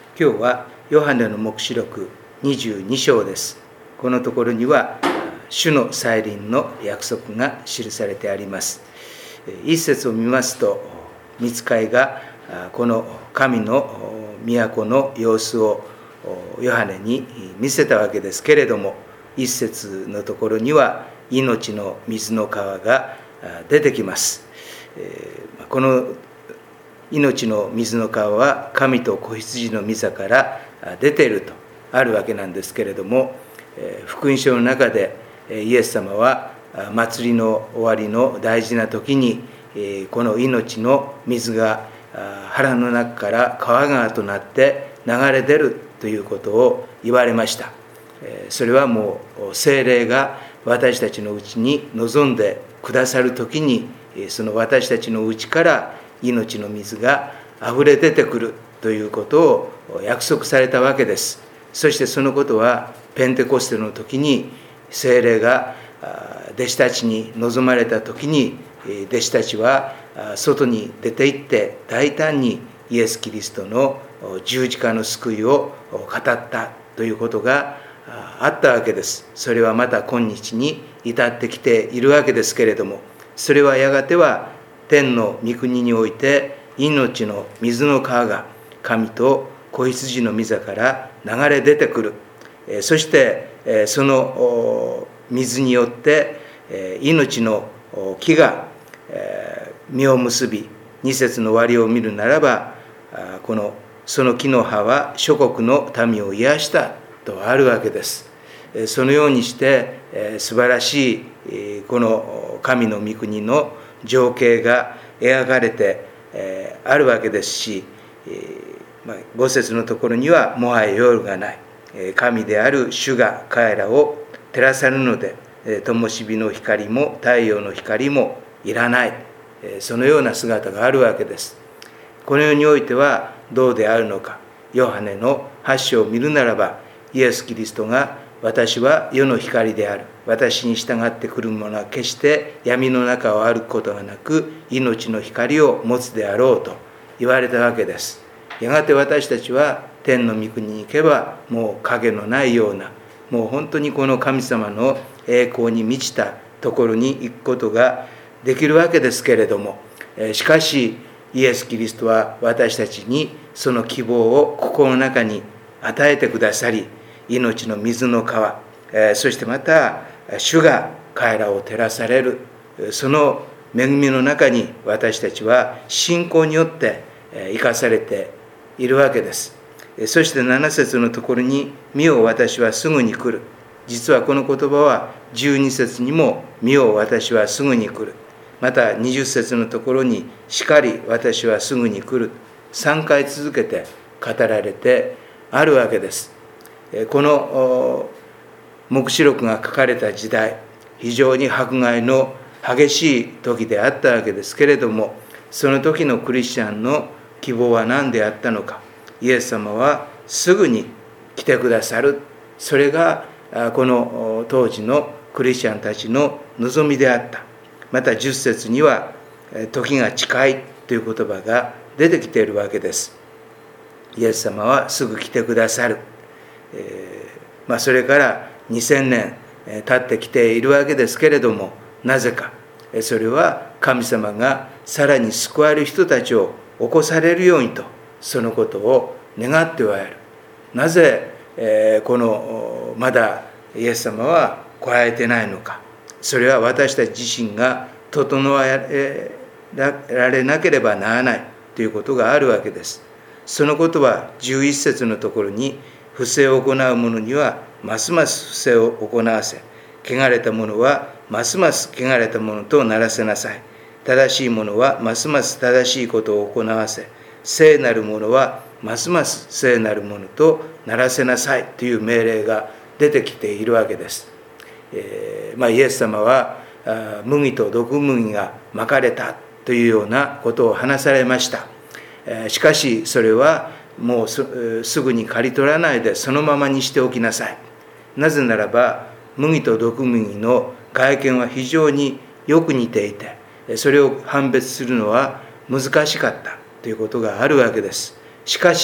今日はヨハネの黙示録22章です。このところには主の再臨の約束が記されてあります。一節を見ますと、御使いがこの神の都の様子をヨハネに見せたわけですけれども、一節のところには命の水の川が出てきます。この命の水の川は神と子羊の御座から出ているとあるわけなんですけれども、福音書の中でイエス様は祭りの終わりの大事な時にこの命の水が腹の中から川川となって流れ出るということを言われました。それはもう聖霊が私たちのうちに臨んでくださる時に、その私たちのうちから命の水があふれ出てくるということを約束されたわけです。そしてそのことはペンテコステの時に聖霊が弟子たちに望まれた時に、弟子たちは外に出て行って大胆にイエス・キリストの十字架の救いを語ったということがあったわけです。それはまた今日に至ってきているわけですけれども、それはやがては天の御国において命の水の川が神と子羊の御座から流れ出てくる。そしてその水によって命の木が実を結び、二節の終わりを見るならば、その木の葉は諸国の民を癒したとあるわけです。そのようにして素晴らしいこの神の御国の情景が描かれてあるわけですし、5節のところにはもはや夜がない、神である主が彼らを照らされるので、灯火の光も太陽の光もいらない、そのような姿があるわけです。この世においてはどうであるのか。ヨハネの8章を見るならば、イエス・キリストが私は世の光である、私に従ってくる者は決して闇の中を歩くことがなく命の光を持つであろうと言われたわけです。やがて私たちは天の御国に行けば、もう影のないような、もう本当にこの神様の栄光に満ちたところに行くことができるわけですけれども、しかしイエス・キリストは私たちにその希望を心の中に与えてくださり、命の水の川、そしてまた主が彼らを照らされる、その恵みの中に私たちは信仰によって生かされているわけです。そして7節のところに、見よ私はすぐに来る。実はこの言葉は12節にも、見よ私はすぐに来る。また20節のところに、しかり私はすぐに来る。3回続けて語られてあるわけです。この黙示録が書かれた時代、非常に迫害の激しい時であったわけですけれども、その時のクリスチャンの希望は何であったのか。イエス様はすぐに来てくださる。それがこの当時のクリスチャンたちの望みであった。また10節には、時が近いという言葉が出てきているわけです。イエス様はすぐ来てくださる。それから2000年経ってきているわけですけれども、なぜか。それは神様がさらに救われる人たちを起こされるようにと、そのことを願っておられる。なぜまだイエス様は来られてないのか。それは私たち自身が整えられなければならないということがあるわけです。そのことは11節のところに、不正を行う者にはますます不正を行わせ、汚れた者はますます汚れた者とならせなさい。正しい者はますます正しいことを行わせ、聖なる者はますます聖なる者とならせなさいという命令が出てきているわけです。イエス様は麦と毒麦がまかれたというようなことを話されました。しかしそれはもうすぐに刈り取らないでそのままにしておきなさい。なぜならば麦と毒麦の外見は非常によく似ていて、それを判別するのは難しかったということがあるわけです。しかし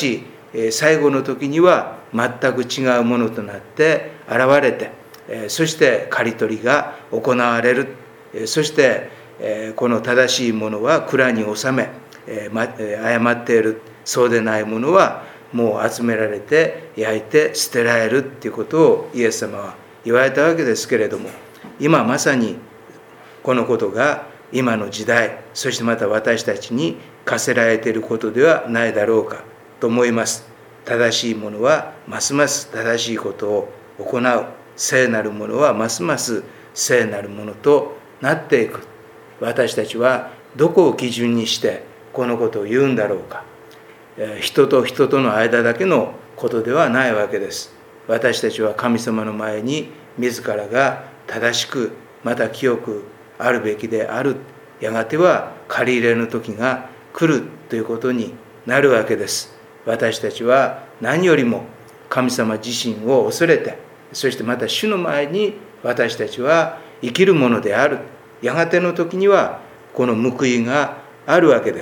最後の時には全く違うものとなって現れて、そして刈り取りが行われる。そしてこの正しいものは蔵に収め、誤っているそうでないものはもう集められて焼いて捨てられるということをイエス様は言われたわけですけれども、今まさにこのことが今の時代、そしてまた私たちに課せられていることではないだろうかと思います。正しいものはますます正しいことを行う。聖なるものはますます聖なるものとなっていく。私たちはどこを基準にしてこのことを言うんだろうか。人と人との間だけのことではないわけです。私たちは神様の前に自らが正しくまた清くあるべきである。やがては借り入れの時が来るということになるわけです。私たちは何よりも神様自身を恐れて、そしてまた主の前に私たちは生きるものである。やがての時にはこの報いがあるわけです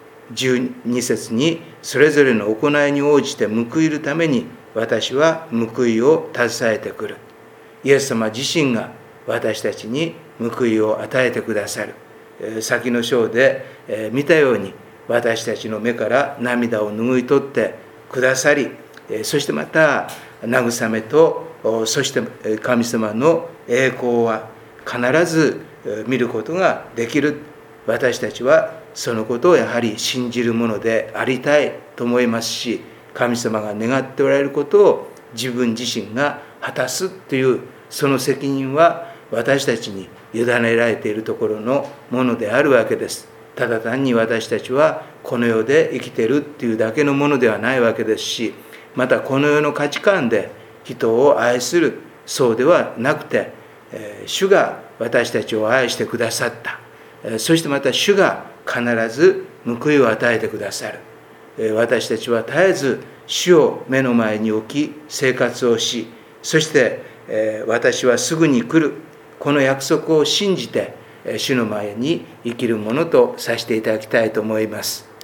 。12節にそれぞれの行いに応じて報いるために私は報いを携えてくる。イエス様自身が私たちに報いを与えてくださる。先の章で見たように私たちの目から涙を拭い取ってくださり、そしてまた慰めとそして神様の栄光は必ず見ることができる。私たちはそのことをやはり信じるものでありたいと思いますし、神様が願っておられることを自分自身が果たすというその責任は私たちに委ねられているところのものであるわけです。ただ単に私たちはこの世で生きているっていうだけのものではないわけですし、またこの世の価値観で人を愛する、そうではなくて、主が私たちを愛してくださった。そしてまた主が必ず報いを与えてくださる。私たちは絶えず主を目の前に置き生活をし、そして私はすぐに来る、この約束を信じて主の前に生きるものとさせていただきたいと思います。